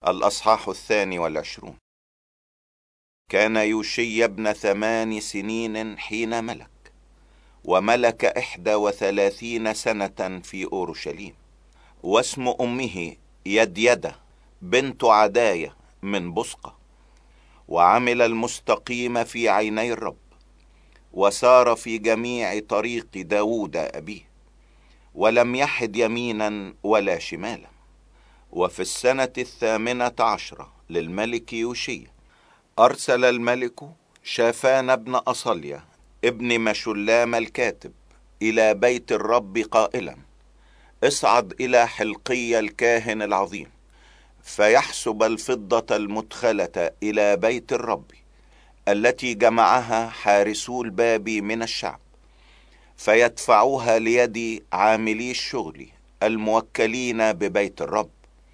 الأصحاح 22. كان يوشي ابن 8 سنين حين ملك، وملك 31 سنة في أورشليم. واسم أمه يديدة بنت عداية من بصقة. وعمل المستقيم في عيني الرب، وسار في جميع طريق داود أبيه، ولم يحد يمينا ولا شمالا. وفي السنة 18 للملك يوشي أرسل الملك شافان بن أصليا ابن مشلام الكاتب إلى بيت الرب قائلا: اصعد إلى حلقي الكاهن العظيم، فيحسب الفضة المدخلة إلى بيت الرب التي جمعها حارسو الباب من الشعب، فيدفعوها ليد عاملي الشغل الموكلين ببيت الرب،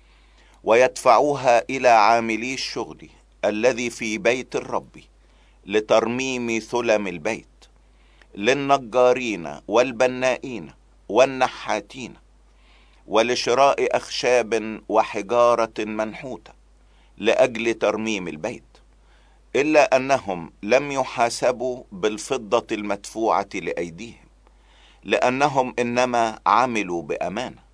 ويدفعوها إلى عاملي الشغل الذي في بيت الرب لترميم ثلم البيت، للنجارين والبنائين والنحاتين، ولشراء أخشاب وحجارة منحوتة لأجل ترميم البيت، إلا أنهم لم يحاسبوا بالفضة المدفوعة لأيديهم، لأنهم إنما عملوا بأمانة.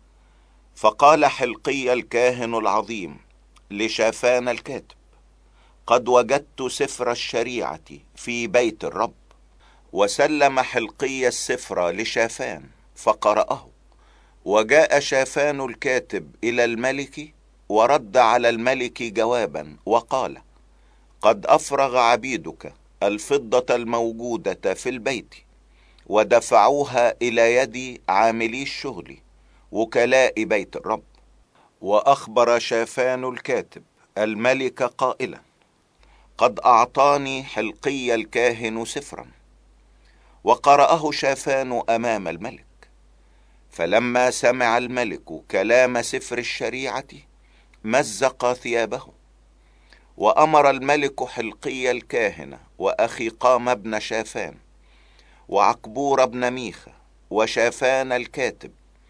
فقال حلقي الكاهن العظيم لشافان الكاتب: قد وجدت سفر الشريعة في بيت الرب. وسلم حلقي السفر لشافان فقرأه. وجاء شافان الكاتب إلى الملك، ورد على الملك جوابا وقال: قد أفرغ عبيدك الفضة الموجودة في البيت، ودفعوها إلى يد عاملي الشغل وكلاء بيت الرب. وأخبر شافان الكاتب الملك قائلا: قد أعطاني حلقي الكاهن سفرا. وقرأه شافان أمام الملك. فلما سمع الملك كلام سفر الشريعة مزق ثيابه. وأمر الملك حلقي الكاهن وأخي قام بن شافان وعقبور بن ميخا وشافان الكاتب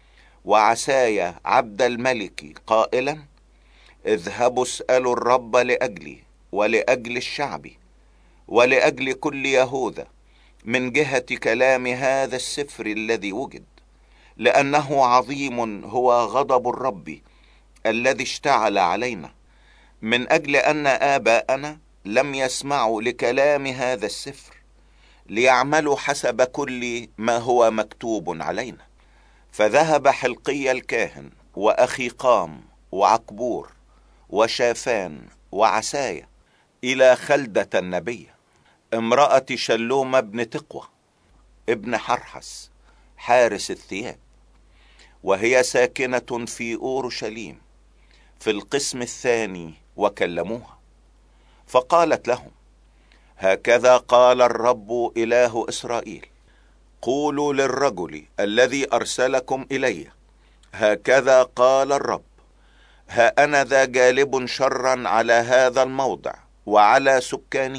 وعسايا عبد الملك قائلا: اذهبوا اسألوا الرب لأجلي ولأجل الشعب ولأجل كل يهوذا من جهة كلام هذا السفر الذي وجد، لأنه عظيم هو غضب الرب الذي اشتعل علينا، من أجل أن آباءنا لم يسمعوا لكلام هذا السفر ليعملوا حسب كل ما هو مكتوب علينا. فذهب حلقي الكاهن وأخي قام وعقبور وشافان وعسايا إلى خلدة النبي امرأة شلوم بن تقوى ابن حرحس حارس الثياب، وهي ساكنة في أورشليم في القسم الثاني، وكلموها. فقالت لهم: هكذا قال الرب إله إسرائيل: قولوا للرجل الذي أرسلكم إلي: هكذا قال الرب، ها أنا ذا جالب شرا على هذا الموضع وعلى سكانه.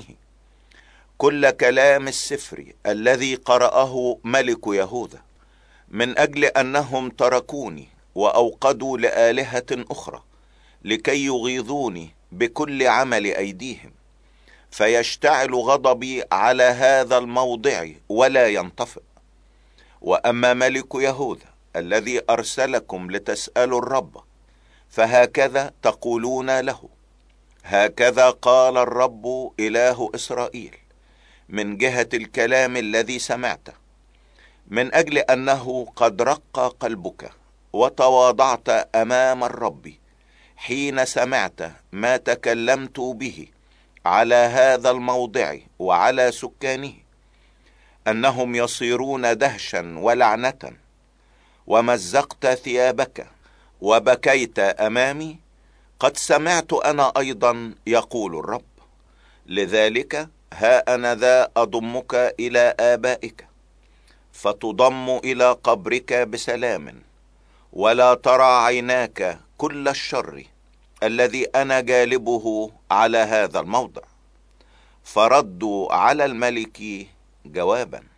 كل كلام السفر الذي قرأه ملك يهوذا، من أجل أنهم تركوني وأوقدوا لآلهة أخرى لكي يغيظوني بكل عمل أيديهم، فيشتعل غضبي على هذا الموضع ولا ينطفئ. وأما ملك يهوذا الذي أرسلكم لتسألوا الرب، فهكذا تقولون له: هكذا قال الرب إله إسرائيل من جهة الكلام الذي سمعته، من أجل أنه قد رق قلبك وتواضعت أمام الرب حين سمعت ما تكلمت به على هذا الموضع وعلى سكانه، أنهم يصيرون دهشا ولعنة، ومزقت ثيابك وبكيت أمامي، قد سمعت أنا أيضا يقول الرب. لذلك ها أنا ذا أضمك إلى آبائك، فتضم إلى قبرك بسلام، ولا ترى عيناك كل الشر الذي أنا جالبه على هذا الموضع. فردوا على الملك جوابا: